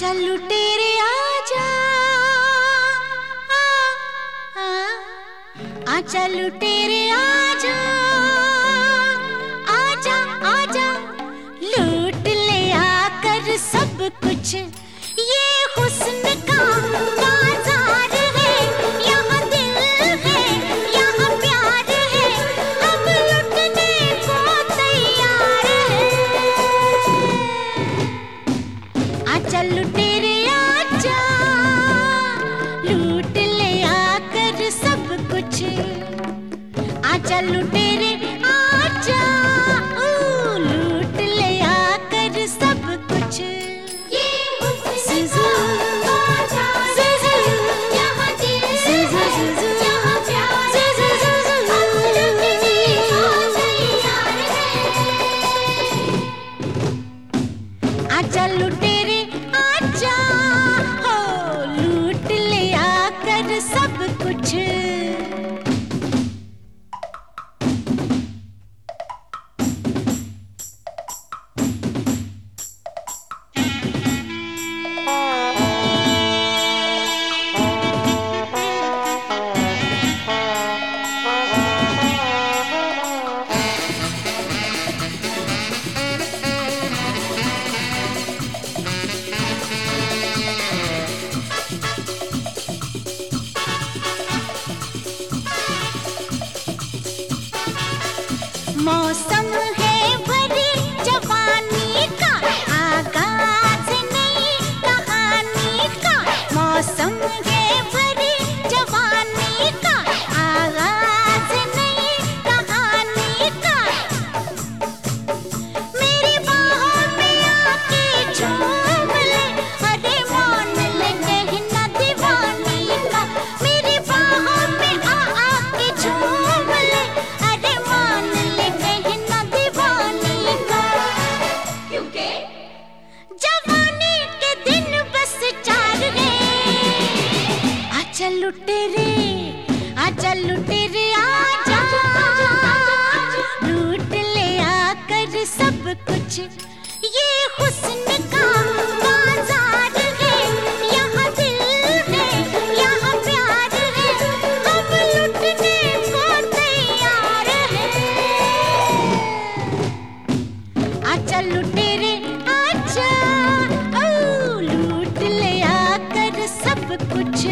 आजा लुटेरे आजा, आजा लुटेरे आजा, आजा आजा लूट ले आकर सब कुछ। ये हुस्न का बाजार है, यहाँ दिल है, यहाँ प्यार है, हम लुटने को तैयार है। आजा लुटेरे आजा, लूट ले आकर सब कुछ। आजा लुटेरे आजा, लूट ले आकर सब कुछ। आजा लुटेरे आजा, हो लूट ले आकर सब कुछ। मौसम है भरी जवानी का, आगाज नई कहानी का। मौसम है भरी जवानी का, आगाज नई कहानी का। मेरी बाहों में आके झूम ले, अरे मान ले कहना दीवानी का। मेरी बाहों में आके झूम ले, अरे मान ले कहना दीवानी का। क्योंकि जवानी के दिन बस 4 हैं। आजा लुटेरे, आजा लुटेरे आजा, लूट ले आकर सब कुछ। ये हुस्न का बाजार है, यहाँ दिल है, यहाँ प्यार है, हम लुटने को तैयार है। आजा लुटेरे आजा, लूट ले आकर सब कुछ।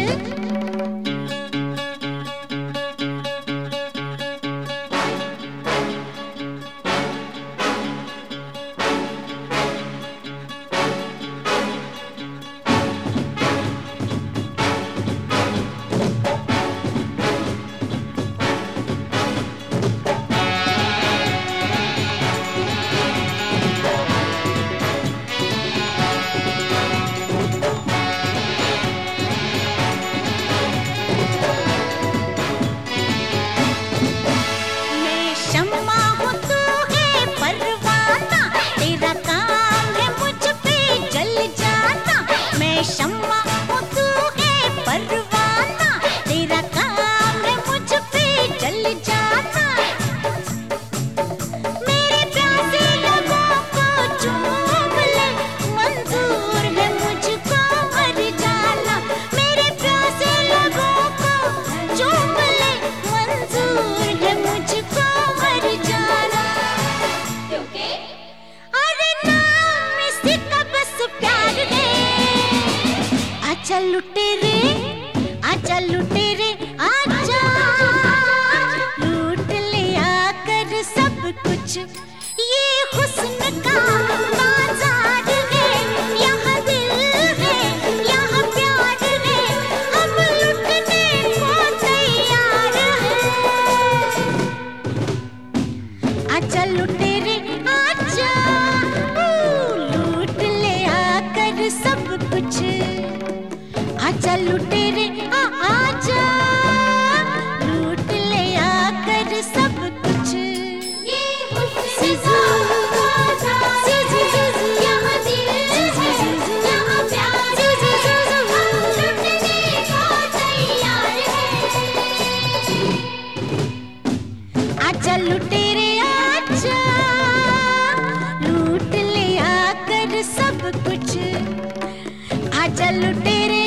मैं शम्मा हूँ तू है परवाना, तेरा काम है मुझ पे जल जाना। मैं शम्मा हूँ तू है परवाना, तेरा काम है मुझ पे जल जाना। मेरे प्यासे लोगों को चूम ले, मंजूर है मुझको मर जाना। मेरे प्यासे लोगों को चूम ले, मंजूर है मुझको मर जाना। क्योंकि अरे नाम इसी का बस प्यार है। आजा लुटेरे, आजा लुटेरे आजा, लूट ले आकर सब कुछ। ये हुस्न का बाजार है, यहाँ दिल है, यहाँ प्यार है, हम लुटने को तैयार है। आजा लुटेरे आजा, लूट ले आकर सब कुछ। आजा लुटेरे आजा, लूट ले आकर सब कुछ। ये हुस्न का बाजार है, यहाँ दिल है, यहाँ प्यार है, हम लुटने को तैयार है। आजा लुटेरे आजा, लूट ले आकर सब कुछ। लुटेरे